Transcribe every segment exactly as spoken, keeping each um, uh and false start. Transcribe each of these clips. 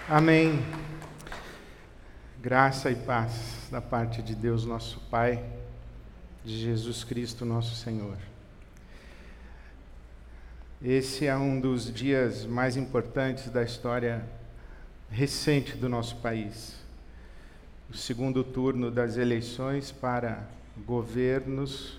Amém. Graça e paz da parte de Deus, nosso Pai, de Jesus Cristo, nosso Senhor. Esse é um dos dias mais importantes da história recente do nosso país. O segundo turno das eleições para governos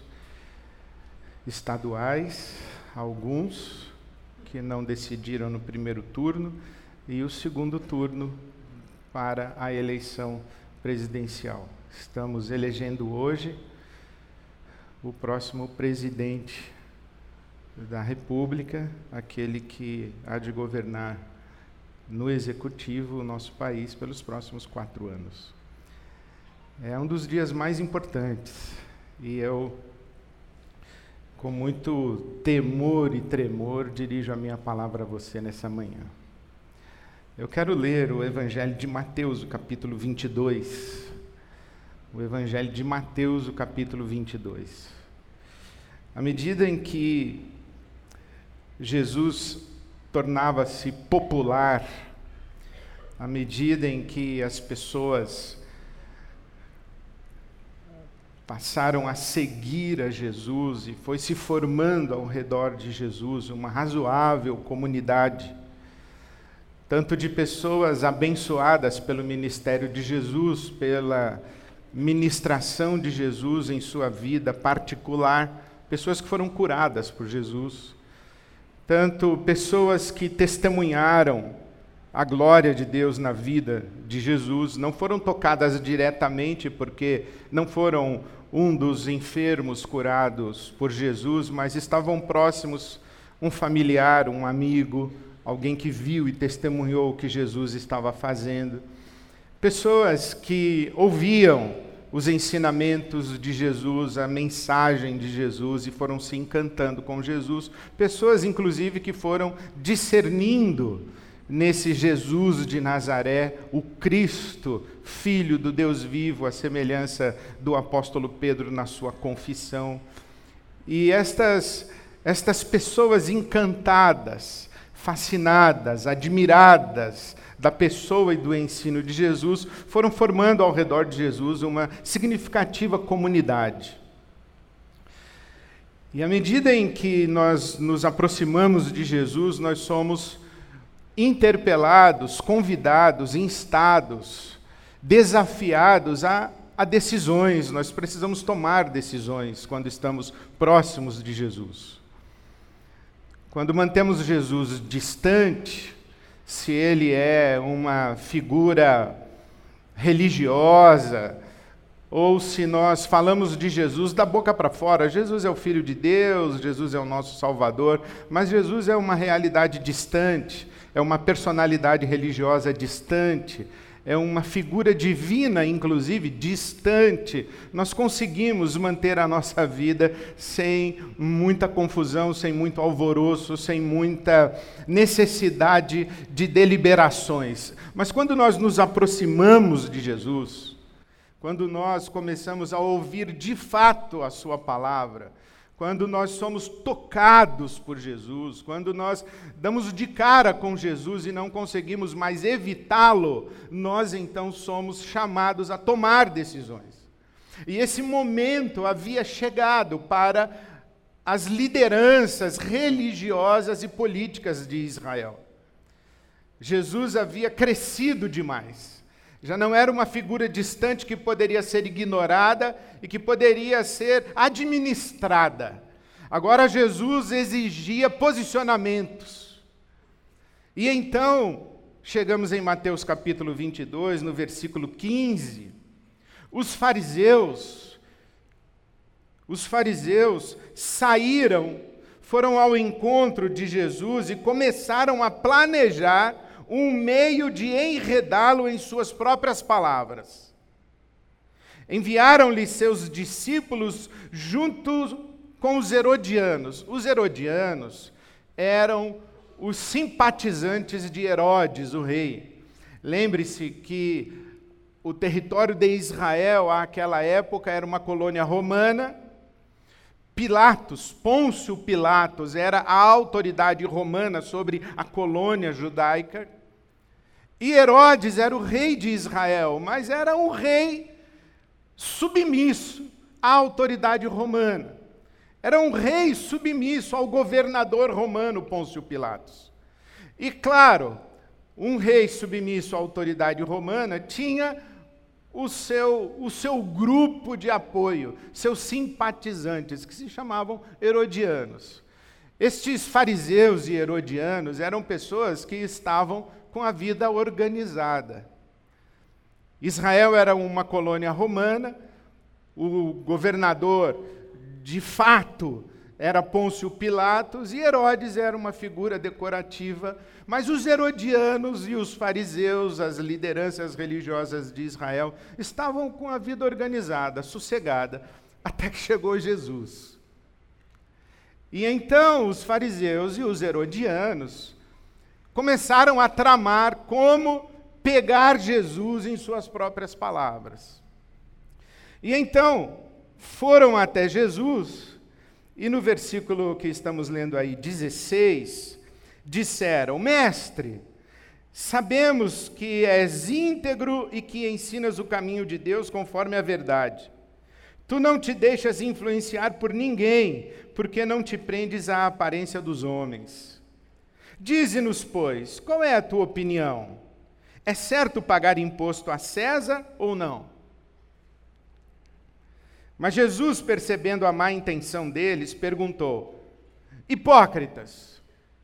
estaduais, alguns que não decidiram no primeiro turno, e o segundo turno para a eleição presidencial. Estamos elegendo hoje o próximo presidente da República, aquele que há de governar no executivo o nosso país pelos próximos quatro anos. É um dos dias mais importantes e eu, com muito temor e tremor, dirijo a minha palavra a você nessa manhã. Eu quero ler o Evangelho de Mateus, o capítulo vinte e dois. O Evangelho de Mateus, o capítulo vinte e dois. À medida em que Jesus tornava-se popular, à medida em que as pessoas passaram a seguir a Jesus e foi se formando ao redor de Jesus uma razoável comunidade, tanto de pessoas abençoadas pelo ministério de Jesus, pela ministração de Jesus em sua vida particular, pessoas que foram curadas por Jesus, tanto pessoas que testemunharam a glória de Deus na vida de Jesus, não foram tocadas diretamente porque não foram um dos enfermos curados por Jesus, mas estavam próximos, um familiar, um amigo, alguém que viu e testemunhou o que Jesus estava fazendo. Pessoas que ouviam os ensinamentos de Jesus, a mensagem de Jesus e foram se encantando com Jesus. Pessoas, inclusive, que foram discernindo nesse Jesus de Nazaré, o Cristo, Filho do Deus vivo, a semelhança do apóstolo Pedro na sua confissão. E estas, estas pessoas encantadas, fascinadas, admiradas da pessoa e do ensino de Jesus, foram formando ao redor de Jesus uma significativa comunidade. E à medida em que nós nos aproximamos de Jesus, nós somos interpelados, convidados, instados, desafiados a, a decisões. Nós precisamos tomar decisões quando estamos próximos de Jesus. Quando mantemos Jesus distante, se ele é uma figura religiosa, ou se nós falamos de Jesus da boca para fora, Jesus é o Filho de Deus, Jesus é o nosso Salvador, mas Jesus é uma realidade distante, é uma personalidade religiosa distante, é uma figura divina, inclusive, distante. Nós conseguimos manter a nossa vida sem muita confusão, sem muito alvoroço, sem muita necessidade de deliberações. Mas quando nós nos aproximamos de Jesus, quando nós começamos a ouvir de fato a sua palavra, quando nós somos tocados por Jesus, quando nós damos de cara com Jesus e não conseguimos mais evitá-lo, nós então somos chamados a tomar decisões. E esse momento havia chegado para as lideranças religiosas e políticas de Israel. Jesus havia crescido demais. Já não era uma figura distante que poderia ser ignorada e que poderia ser administrada. Agora Jesus exigia posicionamentos. E então, chegamos em Mateus capítulo vinte e dois, no versículo quinze. Os fariseus, os fariseus saíram, foram ao encontro de Jesus e começaram a planejar um meio de enredá-lo em suas próprias palavras. Enviaram-lhe seus discípulos junto com os herodianos. Os herodianos eram os simpatizantes de Herodes, o rei. Lembre-se que o território de Israel, àquela época, era uma colônia romana. Pilatos, Pôncio Pilatos, era a autoridade romana sobre a colônia judaica. E Herodes era o rei de Israel, mas era um rei submisso à autoridade romana. Era um rei submisso ao governador romano, Pôncio Pilatos. E claro, um rei submisso à autoridade romana tinha o seu, o seu grupo de apoio, seus simpatizantes, que se chamavam herodianos. Estes fariseus e herodianos eram pessoas que estavam com a vida organizada. Israel era uma colônia romana, o governador, de fato, era Pôncio Pilatos, e Herodes era uma figura decorativa, mas os herodianos e os fariseus, as lideranças religiosas de Israel, estavam com a vida organizada, sossegada, até que chegou Jesus. E então os fariseus e os herodianos começaram a tramar como pegar Jesus em suas próprias palavras. E então foram até Jesus, e no versículo que estamos lendo aí, dezesseis, disseram: Mestre, sabemos que és íntegro e que ensinas o caminho de Deus conforme a verdade. Tu não te deixas influenciar por ninguém, porque não te prendes à aparência dos homens. Dize-nos, pois, qual é a tua opinião? É certo pagar imposto a César ou não? Mas Jesus, percebendo a má intenção deles, perguntou: Hipócritas,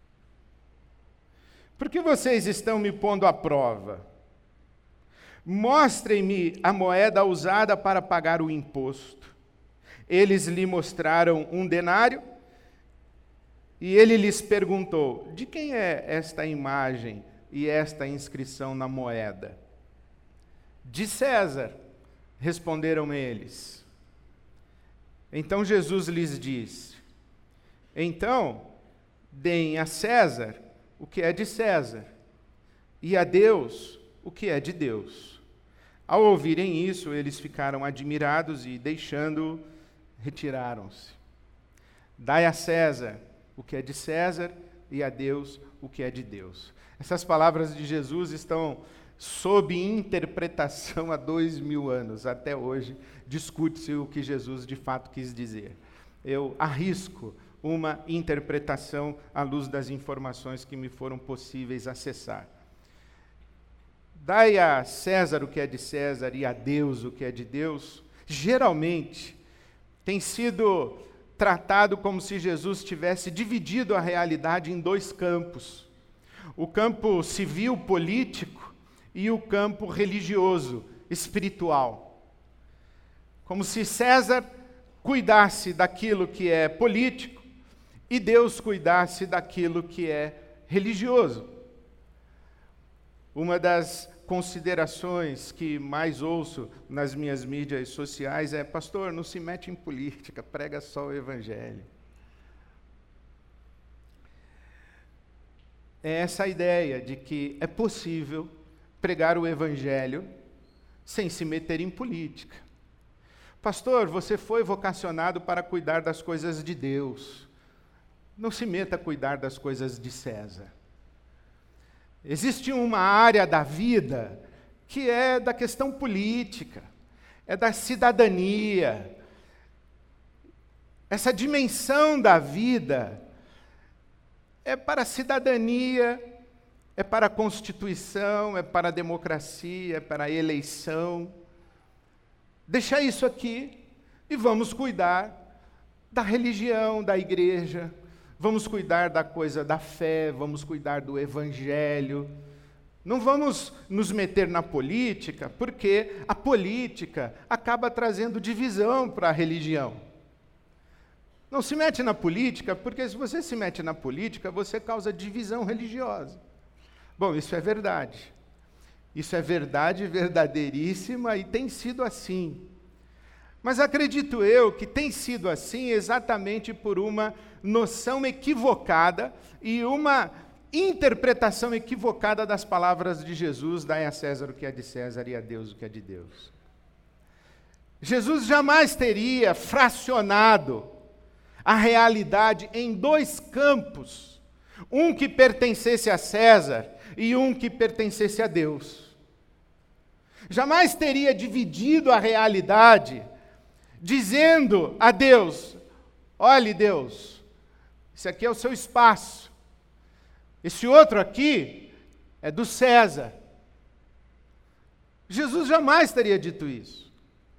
por que vocês estão me pondo à prova? Mostrem-me a moeda usada para pagar o imposto. Eles lhe mostraram um denário, e ele lhes perguntou: de quem é esta imagem e esta inscrição na moeda? De César, responderam eles. Então Jesus lhes disse: então, deem a César o que é de César, e a Deus o que é de Deus. Ao ouvirem isso, eles ficaram admirados e, deixando-o, retiraram-se. Dai a César o que é de César e a Deus o que é de Deus. Essas palavras de Jesus estão sob interpretação há dois mil anos. Até hoje, discute-se o que Jesus de fato quis dizer. Eu arrisco uma interpretação à luz das informações que me foram possíveis acessar. Dai a César o que é de César e a Deus o que é de Deus, geralmente tem sido tratado como se Jesus tivesse dividido a realidade em dois campos: o campo civil, político, e o campo religioso, espiritual. Como se César cuidasse daquilo que é político e Deus cuidasse daquilo que é religioso. Uma das considerações que mais ouço nas minhas mídias sociais é: pastor, não se mete em política, prega só o evangelho. É essa a ideia de que é possível pregar o evangelho sem se meter em política. Pastor, você foi vocacionado para cuidar das coisas de Deus. Não se meta a cuidar das coisas de César. Existe uma área da vida que é da questão política, é da cidadania. Essa dimensão da vida é para a cidadania, é para a Constituição, é para a democracia, é para a eleição. Deixa isso aqui e vamos cuidar da religião, da igreja. Vamos cuidar da coisa da fé, vamos cuidar do evangelho. Não vamos nos meter na política, porque a política acaba trazendo divisão para a religião. Não se mete na política, porque se você se mete na política, você causa divisão religiosa. Bom, isso é verdade. Isso é verdade verdadeiríssima e tem sido assim. Mas acredito eu que tem sido assim exatamente por uma noção equivocada e uma interpretação equivocada das palavras de Jesus: dai a César o que é de César e a Deus o que é de Deus. Jesus jamais teria fracionado a realidade em dois campos, um que pertencesse a César e um que pertencesse a Deus. Jamais teria dividido a realidade, dizendo a Deus: olhe, Deus, esse aqui é o seu espaço, esse outro aqui é do César. Jesus jamais teria dito isso.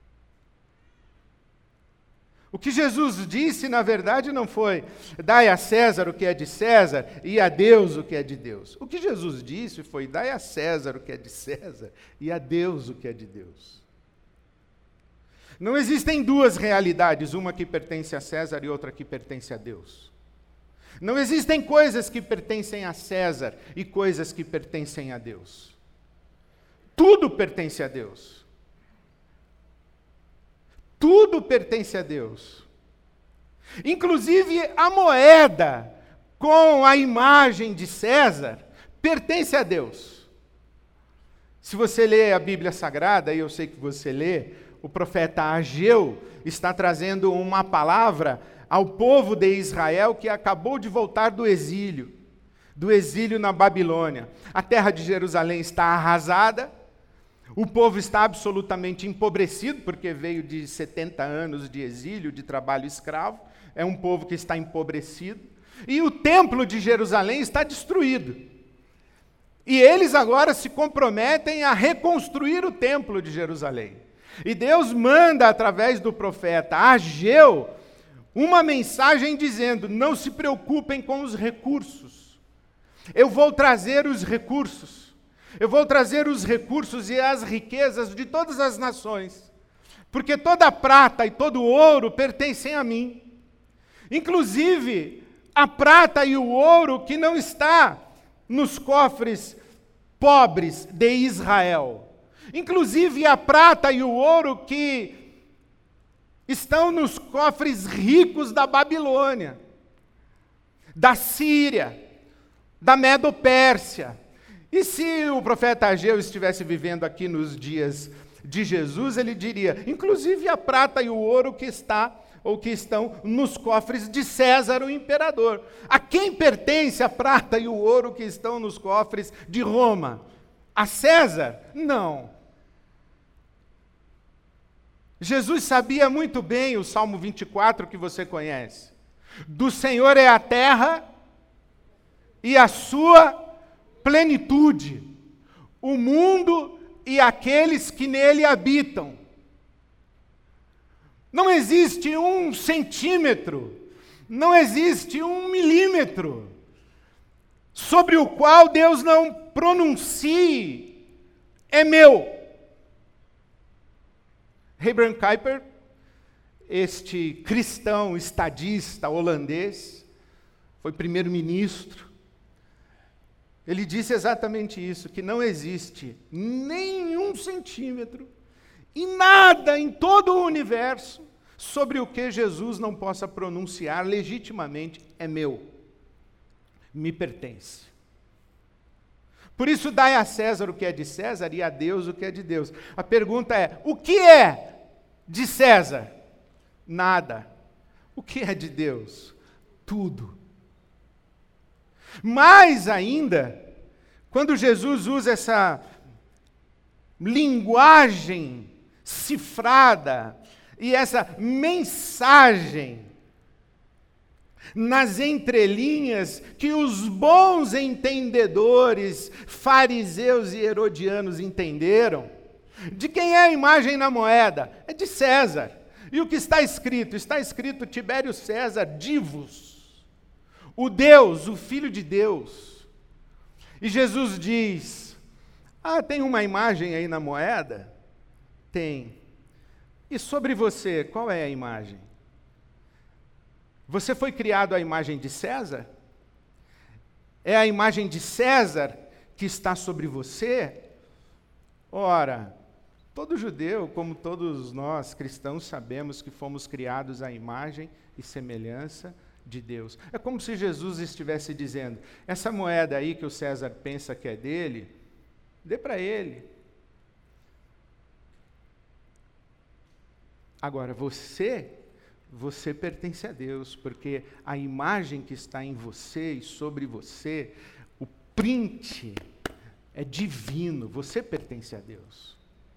O que Jesus disse, na verdade, não foi: dai a César o que é de César e a Deus o que é de Deus. O que Jesus disse foi: dai a César o que é de César e a Deus o que é de Deus. Não existem duas realidades, uma que pertence a César e outra que pertence a Deus. Não existem coisas que pertencem a César e coisas que pertencem a Deus. Tudo pertence a Deus. Tudo pertence a Deus. Inclusive a moeda com a imagem de César pertence a Deus. Se você lê a Bíblia Sagrada, e eu sei que você lê, o profeta Ageu está trazendo uma palavra ao povo de Israel que acabou de voltar do exílio, do exílio na Babilônia. A terra de Jerusalém está arrasada. O povo está absolutamente empobrecido, porque veio de setenta anos de exílio, de trabalho escravo. É um povo que está empobrecido. E o templo de Jerusalém está destruído. E eles agora se comprometem a reconstruir o templo de Jerusalém. E Deus manda, através do profeta Ageu, uma mensagem dizendo: não se preocupem com os recursos. Eu vou trazer os recursos. Eu vou trazer os recursos e as riquezas de todas as nações, porque toda a prata e todo o ouro pertencem a mim. Inclusive, a prata e o ouro que não está nos cofres pobres de Israel. Inclusive, a prata e o ouro que estão nos cofres ricos da Babilônia, da Síria, da Medo-Pérsia. E se o profeta Ageu estivesse vivendo aqui nos dias de Jesus, ele diria: inclusive a prata e o ouro que está ou que estão nos cofres de César, o imperador. A quem pertence a prata e o ouro que estão nos cofres de Roma? A César? Não. Jesus sabia muito bem o Salmo vinte e quatro que você conhece. Do Senhor é a terra e a sua plenitude, o mundo e aqueles que nele habitam. Não existe um centímetro, não existe um milímetro sobre o qual Deus não pronuncie: é meu. Abraham Kuyper, este cristão estadista holandês, foi primeiro-ministro. Ele disse exatamente isso, que não existe nenhum centímetro e nada em todo o universo sobre o que Jesus não possa pronunciar legitimamente: é meu, me pertence. Por isso, dai a César o que é de César e a Deus o que é de Deus. A pergunta é: o que é de César? Nada. O que é de Deus? Tudo. Mais ainda, quando Jesus usa essa linguagem cifrada e essa mensagem nas entrelinhas que os bons entendedores, fariseus e herodianos entenderam, de quem é a imagem na moeda? É de César. E o que está escrito? Está escrito Tibério César Divus, o Deus, o Filho de Deus. E Jesus diz: ah, tem uma imagem aí na moeda? Tem. E sobre você, qual é a imagem? Você foi criado à imagem de César? É a imagem de César que está sobre você? Ora, todo judeu, como todos nós cristãos, sabemos que fomos criados à imagem e semelhança de Deus. É como se Jesus estivesse dizendo: essa moeda aí que o César pensa que é dele, dê para ele. Agora, você, você pertence a Deus, porque a imagem que está em você e sobre você, o print é divino, você pertence a Deus.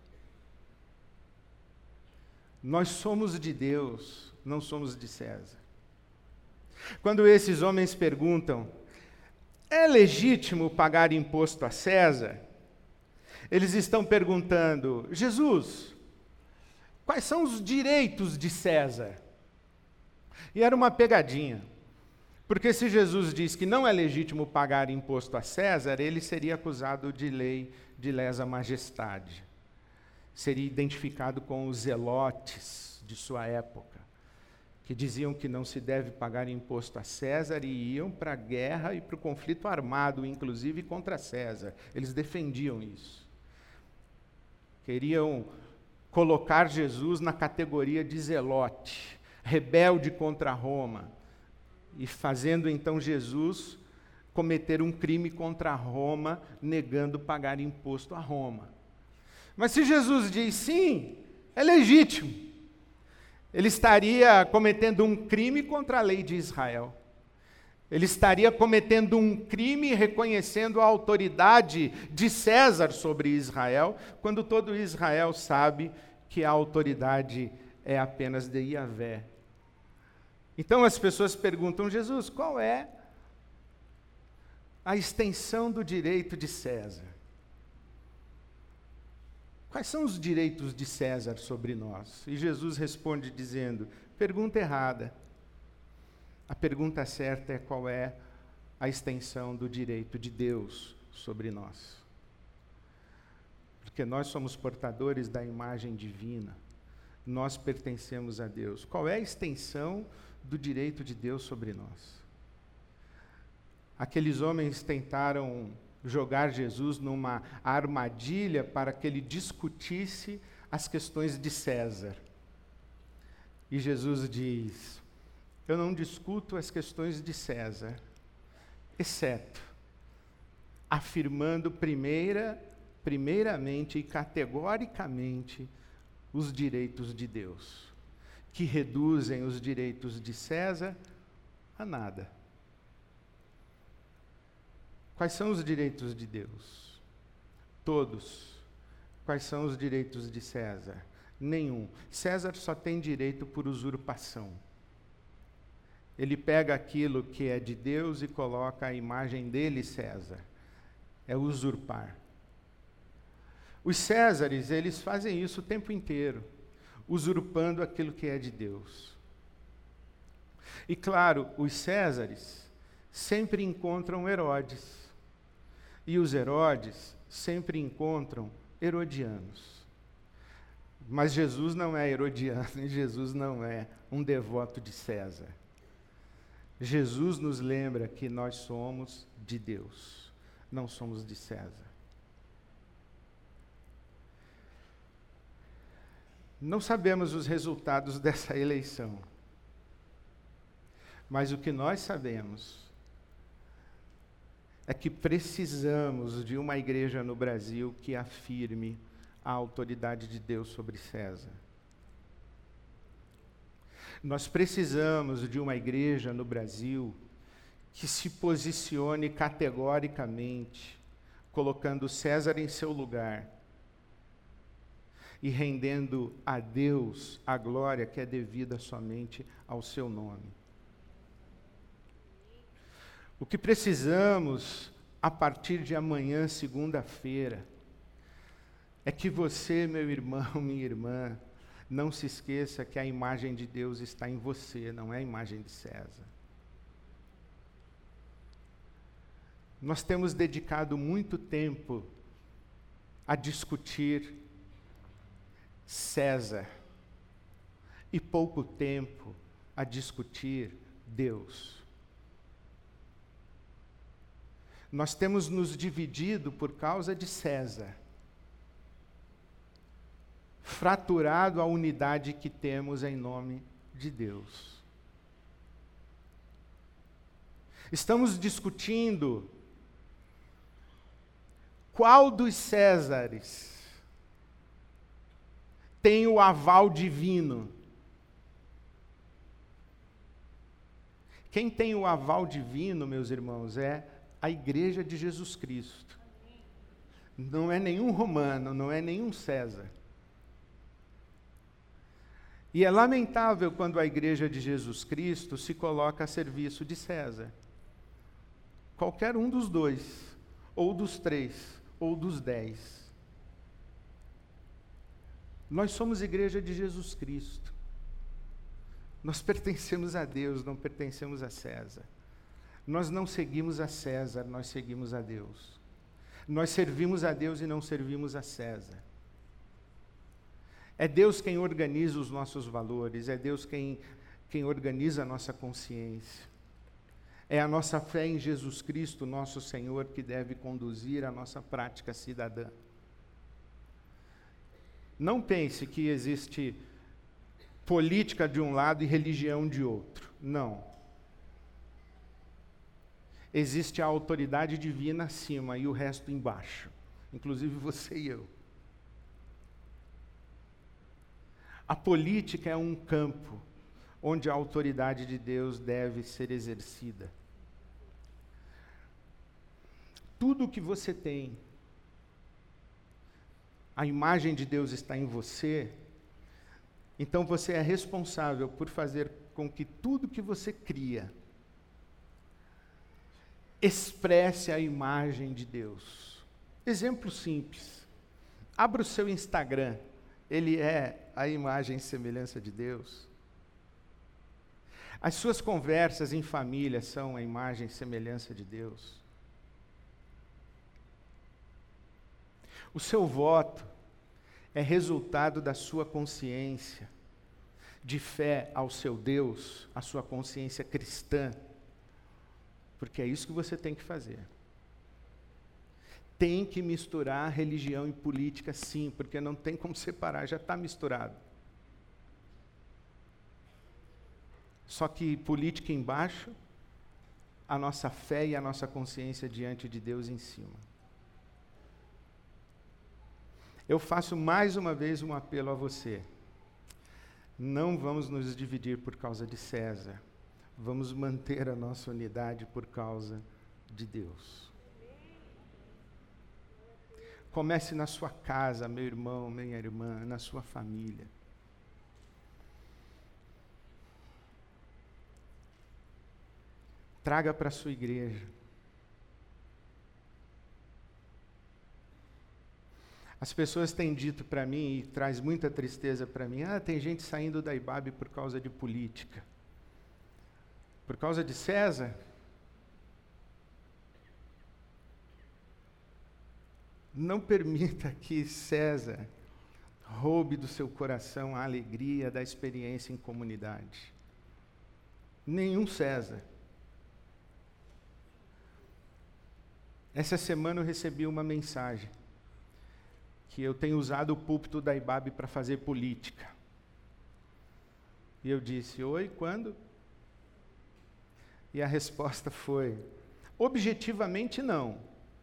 Nós somos de Deus, não somos de César. Quando esses homens perguntam, é legítimo pagar imposto a César? Eles estão perguntando, Jesus, quais são os direitos de César? E era uma pegadinha, porque se Jesus diz que não é legítimo pagar imposto a César, ele seria acusado de lei de lesa majestade. Seria identificado com os zelotes de sua época, que diziam que não se deve pagar imposto a César e iam para a guerra e para o conflito armado, inclusive contra César. Eles defendiam isso. Queriam colocar Jesus na categoria de zelote, rebelde contra Roma, e fazendo então Jesus cometer um crime contra Roma, negando pagar imposto a Roma. Mas se Jesus diz sim, é legítimo, ele estaria cometendo um crime contra a lei de Israel. Ele estaria cometendo um crime reconhecendo a autoridade de César sobre Israel, quando todo Israel sabe que a autoridade é apenas de Yahvé. Então as pessoas perguntam, Jesus, qual é a extensão do direito de César? Quais são os direitos de César sobre nós? E Jesus responde dizendo, pergunta errada. A pergunta certa é qual é a extensão do direito de Deus sobre nós. Porque nós somos portadores da imagem divina. Nós pertencemos a Deus. Qual é a extensão do direito de Deus sobre nós? Aqueles homens tentaram jogar Jesus numa armadilha para que ele discutisse as questões de César. E Jesus diz, eu não discuto as questões de César, exceto afirmando primeira, primeiramente e categoricamente os direitos de Deus, que reduzem os direitos de César a nada. Quais são os direitos de Deus? Todos. Quais são os direitos de César? Nenhum. César só tem direito por usurpação. Ele pega aquilo que é de Deus e coloca a imagem dele, César. É usurpar. Os Césares, eles fazem isso o tempo inteiro, usurpando aquilo que é de Deus. E claro, os Césares sempre encontram Herodes. E os Herodes sempre encontram herodianos. Mas Jesus não é herodiano, e Jesus não é um devoto de César. Jesus nos lembra que nós somos de Deus, não somos de César. Não sabemos os resultados dessa eleição, mas o que nós sabemos é que precisamos de uma igreja no Brasil que afirme a autoridade de Deus sobre César. Nós precisamos de uma igreja no Brasil que se posicione categoricamente, colocando César em seu lugar e rendendo a Deus a glória que é devida somente ao seu nome. O que precisamos, a partir de amanhã, segunda-feira, é que você, meu irmão, minha irmã, não se esqueça que a imagem de Deus está em você, não é a imagem de César. Nós temos dedicado muito tempo a discutir César e pouco tempo a discutir Deus. Nós temos nos dividido por causa de César, fraturado a unidade que temos em nome de Deus. Estamos discutindo qual dos Césares tem o aval divino. Quem tem o aval divino, meus irmãos, é a Igreja de Jesus Cristo. Não é nenhum romano, não é nenhum César. E é lamentável quando a igreja de Jesus Cristo se coloca a serviço de César. Qualquer um dos dois, ou dos três, ou dos dez. Nós somos igreja de Jesus Cristo. Nós pertencemos a Deus, não pertencemos a César. Nós não seguimos a César, nós seguimos a Deus. Nós servimos a Deus e não servimos a César. É Deus quem organiza os nossos valores, é Deus quem, quem organiza a nossa consciência. É a nossa fé em Jesus Cristo, nosso Senhor, que deve conduzir a nossa prática cidadã. Não pense que existe política de um lado e religião de outro. Não. Existe a autoridade divina acima e o resto embaixo, inclusive você e eu. A política é um campo onde a autoridade de Deus deve ser exercida. Tudo que você tem, a imagem de Deus está em você, então você é responsável por fazer com que tudo que você cria expresse a imagem de Deus. Exemplo simples. Abra o seu Instagram. Ele é a imagem e semelhança de Deus. As suas conversas em família são a imagem e semelhança de Deus. O seu voto é resultado da sua consciência de fé ao seu Deus, a sua consciência cristã. Porque é isso que você tem que fazer. Tem que misturar religião e política, sim, porque não tem como separar, já está misturado. Só que política embaixo, a nossa fé e a nossa consciência diante de Deus em cima. Eu faço mais uma vez um apelo a você. Não vamos nos dividir por causa de César. Vamos manter a nossa unidade por causa de Deus. Comece na sua casa, meu irmão, minha irmã, na sua família. Traga para a sua igreja. As pessoas têm dito para mim, e traz muita tristeza para mim, ah, tem gente saindo da I B A B por causa de política. Por causa de César? Não permita que César roube do seu coração a alegria da experiência em comunidade. Nenhum César. Essa semana eu recebi uma mensagem que eu tenho usado o púlpito da I B A B para fazer política. E eu disse, oi, quando? E a resposta foi, objetivamente não.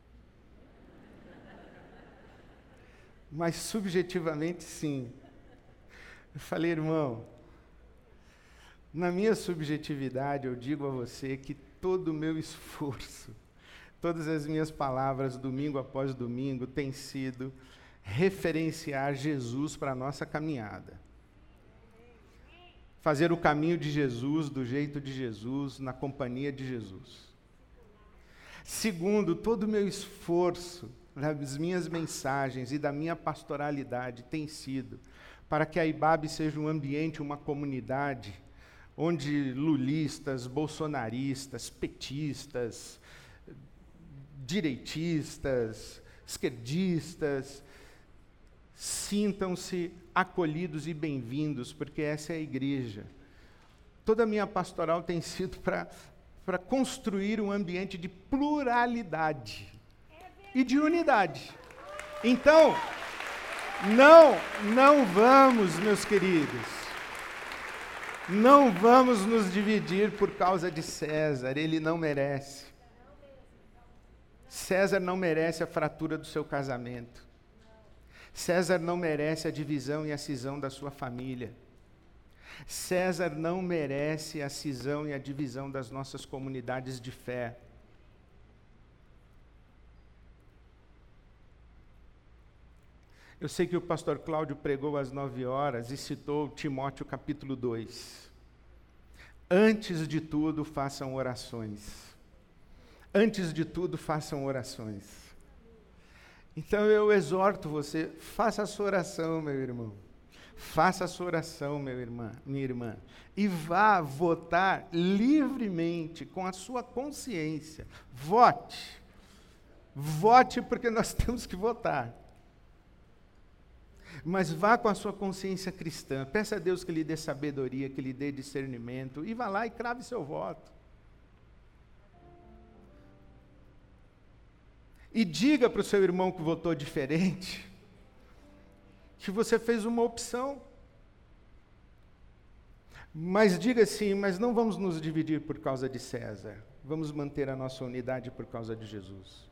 Mas subjetivamente sim. Eu falei, irmão, na minha subjetividade eu digo a você que todo o meu esforço, todas as minhas palavras, domingo após domingo, tem sido referenciar Jesus para a nossa caminhada. Fazer o caminho de Jesus, do jeito de Jesus, na companhia de Jesus. Segundo, todo o meu esforço, das minhas mensagens e da minha pastoralidade tem sido para que a I B A B seja um ambiente, uma comunidade, onde lulistas, bolsonaristas, petistas, direitistas, esquerdistas, sintam-se acolhidos e bem-vindos, porque essa é a igreja. Toda a minha pastoral tem sido para para construir um ambiente de pluralidade e de unidade. Então, não, não vamos, meus queridos, não vamos nos dividir por causa de César, ele não merece. César não merece a fratura do seu casamento. César não merece a divisão e a cisão da sua família. César não merece a cisão e a divisão das nossas comunidades de fé. Eu sei que o pastor Cláudio pregou às nove horas e citou Timóteo capítulo dois. Antes de tudo, façam orações. Antes de tudo, façam orações. Então eu exorto você, faça a sua oração, meu irmão. Faça a sua oração, meu irmã, minha irmã. E vá votar livremente, com a sua consciência. Vote. Vote porque nós temos que votar. Mas vá com a sua consciência cristã. Peça a Deus que lhe dê sabedoria, que lhe dê discernimento. E vá lá e crave seu voto. E diga para o seu irmão que votou diferente, que você fez uma opção. Mas diga assim, mas não vamos nos dividir por causa de César. Vamos manter a nossa unidade por causa de Jesus.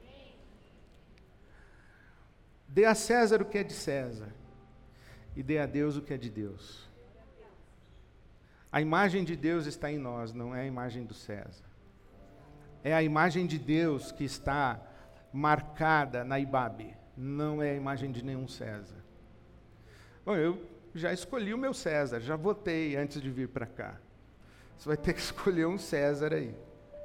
Dê a César o que é de César e dê a Deus o que é de Deus. A imagem de Deus está em nós, não é a imagem do César. É a imagem de Deus que está marcada na Ibabe, não é a imagem de nenhum César. Bom, eu já escolhi o meu César, já votei antes de vir para cá. Você vai ter que escolher um César aí.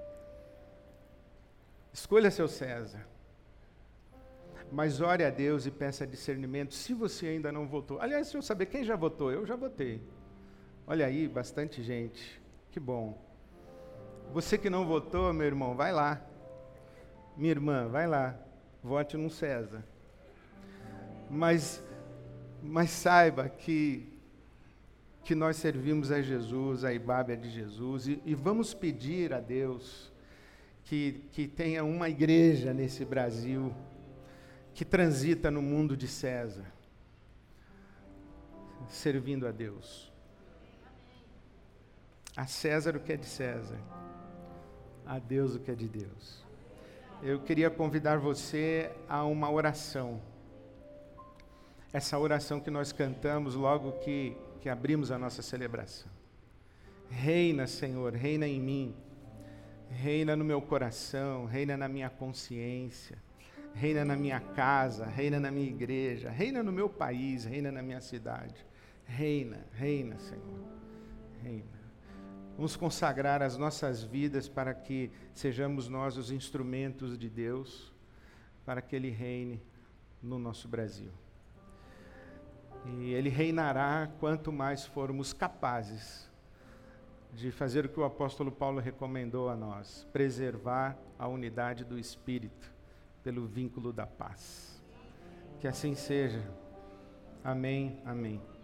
Escolha seu César. Mas ore a Deus e peça discernimento, se você ainda não votou. Aliás, se eu saber quem já votou, eu já votei. Olha aí, bastante gente. Que bom. Você que não votou, meu irmão, vai lá. Minha irmã, vai lá. Vote num César. Mas, mas saiba que, que nós servimos a Jesus, a Ibabe é de Jesus, e, e vamos pedir a Deus que, que tenha uma igreja nesse Brasil que transita no mundo de César, servindo a Deus. A César o que é de César, a Deus o que é de Deus. Eu queria convidar você a uma oração. Essa oração que nós cantamos logo que, que abrimos a nossa celebração. Reina, Senhor, reina em mim, reina no meu coração, reina na minha consciência, reina na minha casa, reina na minha igreja, reina no meu país, reina na minha cidade. Reina, reina, Senhor, reina. Vamos consagrar as nossas vidas para que sejamos nós os instrumentos de Deus, para que Ele reine no nosso Brasil. E Ele reinará quanto mais formos capazes de fazer o que o apóstolo Paulo recomendou a nós, preservar a unidade do Espírito pelo vínculo da paz. Que assim seja. Amém, amém.